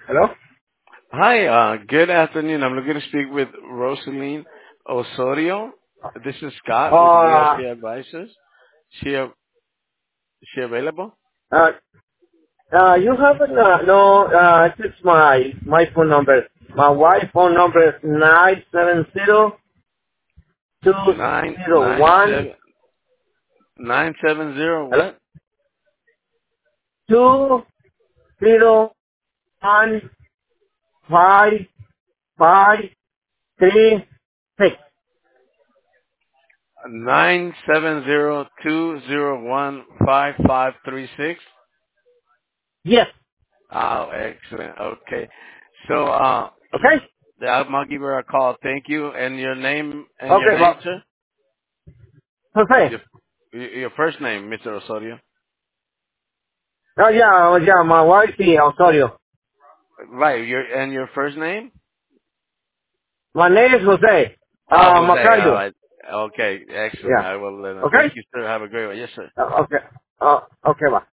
Hello? Hi, good afternoon. I'm looking to speak with Rosaline Osorio. This is Scott with Uh, USC Advisors. She she available? uh, you haven't, no, this is my phone number. My wife phone number is 970 Nine nine seven nine seven zero what? 2015536. 970-201-5536. Yes. Oh, excellent. Okay. So Okay? I'll give her a call. Thank you. And your name Okay, sir? well, okay. Your your first name, Mr. Osorio. Oh, yeah, my wife, Osorio. Right. Your first name? My name is Jose. Jose. All Macario. right. Okay. Excellent. Yeah. I will let her. Okay? Thank you, sir. Have a great one. Yes, sir. Okay. Okay, bye.